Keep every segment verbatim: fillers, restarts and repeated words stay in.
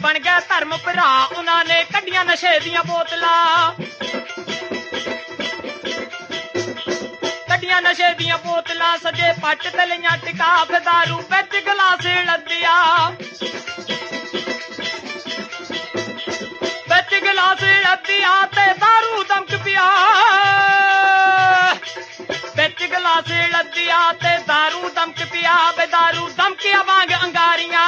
बन गए धर्म भरा उन्होंने कड्डियां नशे दियां बोतलां कड्डियां नशे दियां बोतलां सजे पट ते लियां टिका फिर दारू बिच गलास लद्दिया बिच गलास लद्दिया ते दारू दमक पिया बिच गलास लद्दिया ते दारू दमक पिया बे दारू दमकिया वांग अंगारियां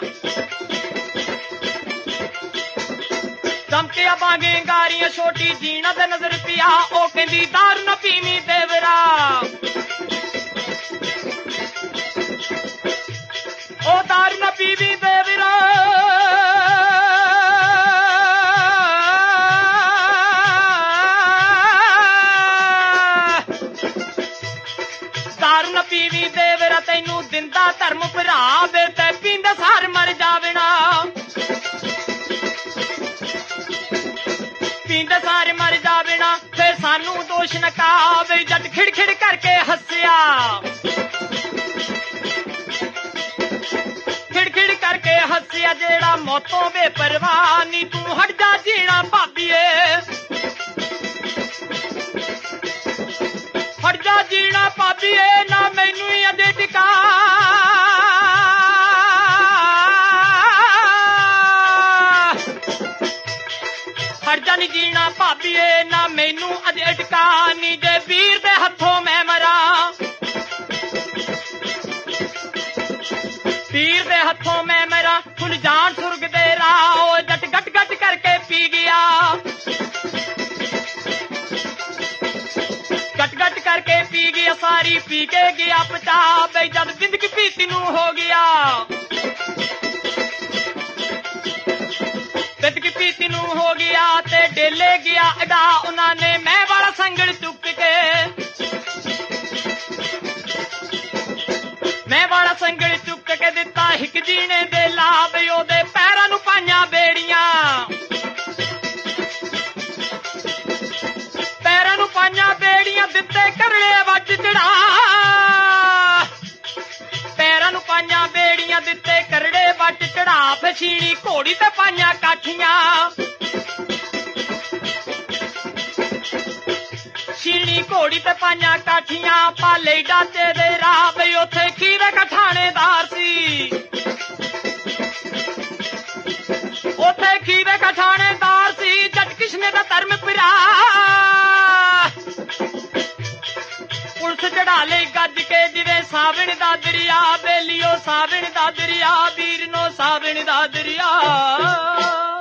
दमकिया वांग अंगारियां छोटी जीना दे नजर पिया ओ कहंदी दारू न पीवी देवरा ओ दारू न पीवी देवरा दारू न पीवी देवरा तैनू दिंदा धर्म भरा वे ते पींदे सार मर जावना पींदे सारे मर जावना फिर सानू दोष नकावे जट खिड़खिड़ करके हस्या खिड़खिड़ करके हस्या जेड़ा मौतों बेपरवाह नी तू हट जा जीना भाभीए हट जा जीना भाभीए ना मैनू ही अजे टिका हट जा नी जीना भाभीए ना मैनू अजे टिका नी जे वीर दे हथों मैं मरा वीर दे हथों मैं मरा खुल जान सुर्ग दे राह जट गट गट करके पी गया गट गट करके पी गया सारी पी के गया पचा बे जब जिंदगी पीती नू हो गया जिंदगी पीती नू हो गया ते डेले गया अदा उन्होंने मैं वाला संगल चुक के मैं वाला संगल चुक के दिता हिक जीने दे लाभ ओदे पैरां नू पाइयां बेड़ियां पैरां नू पाइयां बेड़ियां दिते करड़े वज चढ़ा पैरां नू पाइयां बेड़ियां दिते करड़े वज चढ़ा फछीणी घोड़ी ते पाइयां काठियां छीणी घोड़ी ते पाइयां काठियां पाले डाचे दे राह बई उथे खीरे का थानेदार सी उथे खीरे का थानेदार सी जट किशने दा धर्म पिरा पुलिस चढ़ा ले गज के जिवे सावण दा दरिया बेलियो सावण दा दरिया वीर नो सावण दा दरिया